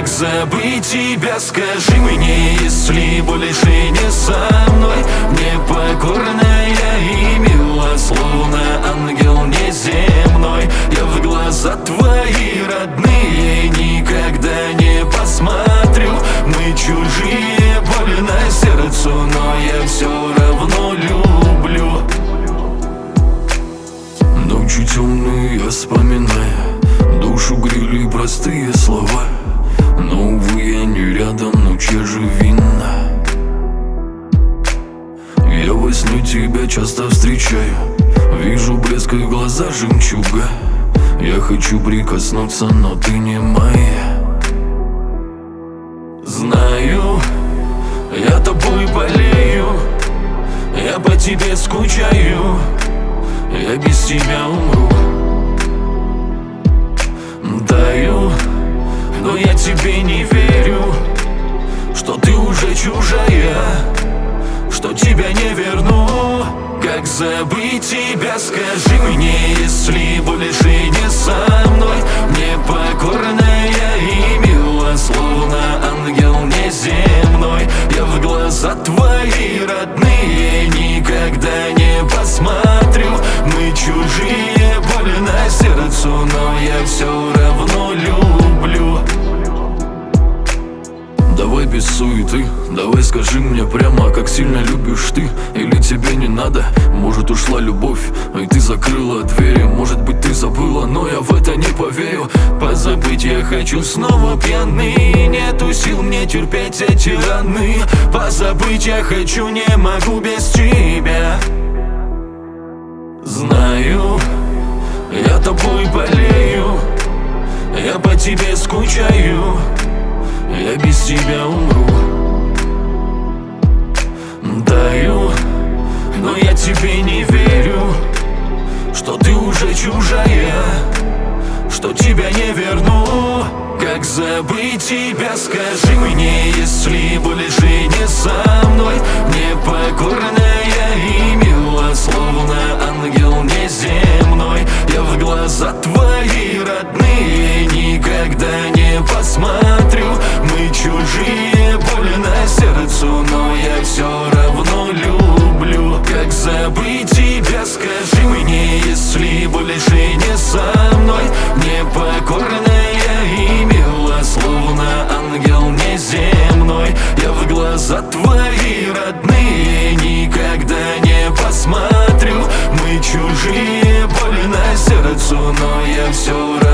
Как забыть тебя, скажи мне, если больше не со мной? Мне покорная и мила, словно ангел неземной. Я в глаза твои родные никогда не посмотрю. Мы чужие, больно сердцу, но я все равно люблю. Ночи темные я вспоминаю, душу грели простые слова. Но, увы, я не рядом, но чья же вина? Я во сне тебя часто встречаю, вижу блеск в глаза жемчуга. Я хочу прикоснуться, но ты не моя. Знаю, я тобой болею, я по тебе скучаю, я без тебя умру. Даю, но я тебе не верю, что ты уже чужая, что тебя не верну. Как забыть тебя, скажи мне, если больше не со мной? Мне покорная и мила, словно ангел неземной. Я в глаза твои родные никогда не посмотрю. Мы чужие, больно сердцу, но я все равно люблю. Давай без суеты, давай скажи мне прямо, как сильно любишь ты, или тебе не надо? Может, ушла любовь, и ты закрыла двери. Может быть, ты забыла, но я в это не поверю. Позабыть я хочу снова пьяный, нету сил мне терпеть эти раны. Позабыть я хочу, не могу без тебя. Знаю, я тобой болею, я по тебе скучаю, я без тебя умру. Даю, но я тебе не верю, что ты уже чужая, что тебя не верну. Как забыть тебя, скажи мне, если больше не со мной? Мне покорная и мила, словно ангел неземной. Я в глаза твои родные никогда не посмотрю. Мы чужие, больно сердцу, но я все равно люблю. Как забыть тебя, скажи мне, если больше не со мной? Мне покорная и мила, словно ангел неземной. Я в глаза твои родные никогда не посмотрю. Мы чужие, больно сердцу, но я все равно